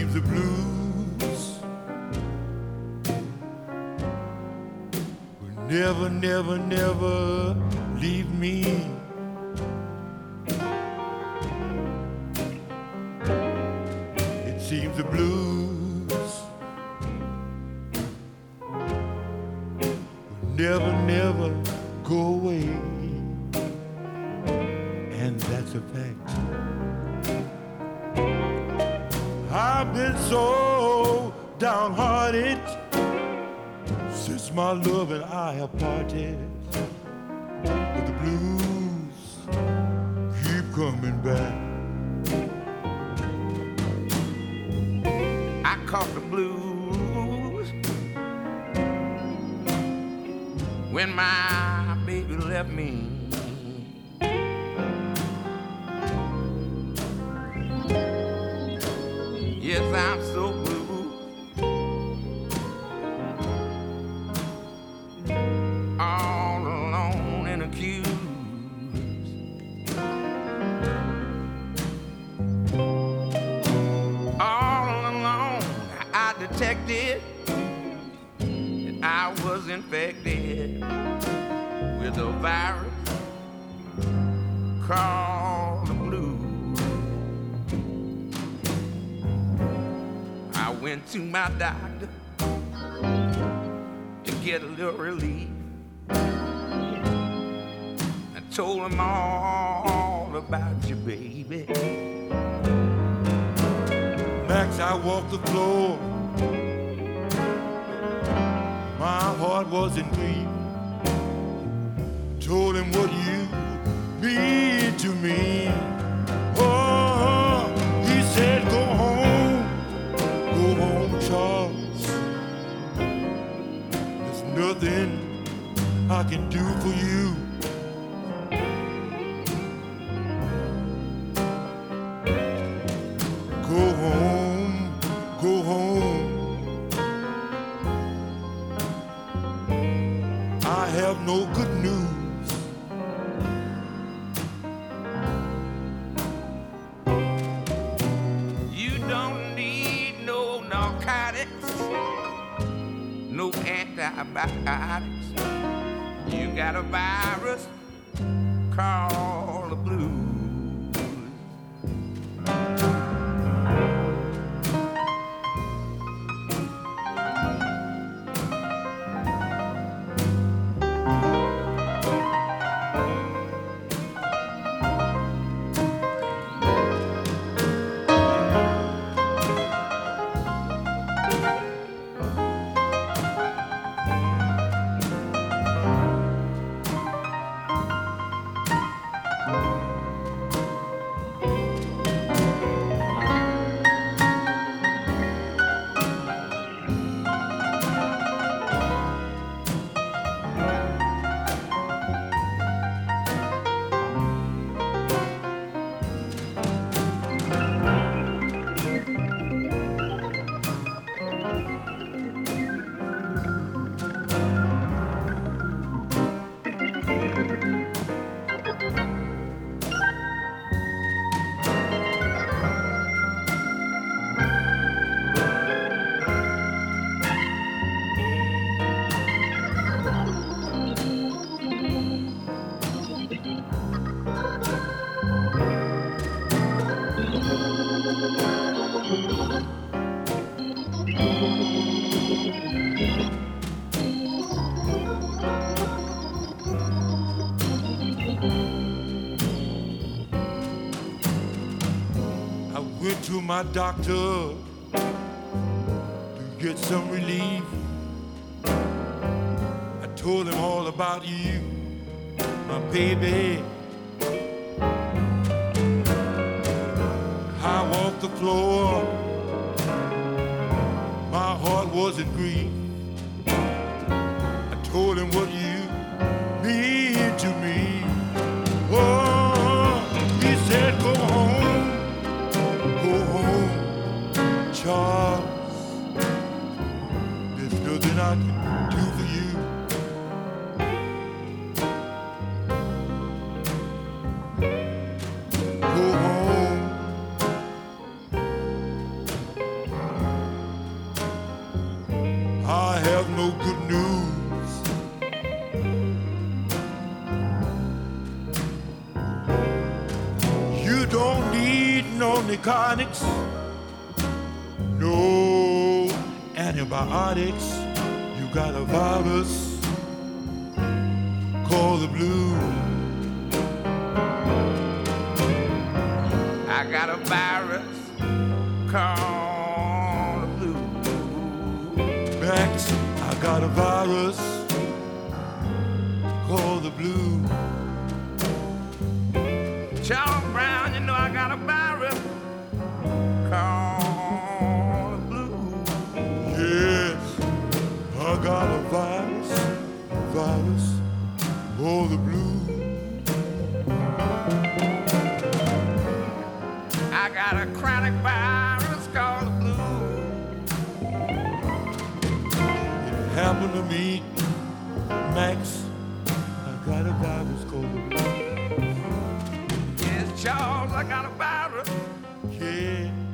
seems the blues will never, never, never leave me. It seems the blues will never, never go away. And that's a fact. I've been so downhearted since my love and I have parted. But the blues keep coming back. I caught the blues when my baby left me. Yes, I'm so blue. All alone and accused. All alone, I detected that I was infected with a virus called the blues. I went to my doctor to get a little relief. I told him all about you, baby. Max, I walked the floor. My heart was in grief. Told him what you mean to me. Oh, he said, go home, Charles. There's nothing I can do for you. Go home, go home. I have no good news. You don't need no narcotics, no antibiotics. You got a virus called the blues. Went to my doctor to get some relief. I told him all about you, my baby. I walked the floor, my heart was in grief. I told him what you mean to me. Oh, he said, go home, Charles. There's nothing I can do for you. Go home. have no good news. You don't need no narcotics, no antibiotics. You got a virus called the blues. I got a virus called the blues. Max, I got a virus called the blues. Charles Brown, you know I got a virus called the blues. Yes, I got a virus called the blues. I got a chronic virus called the blues. It happened to me, Max. I got a virus called the blues. Yes, Charles, I got a virus. Yeah.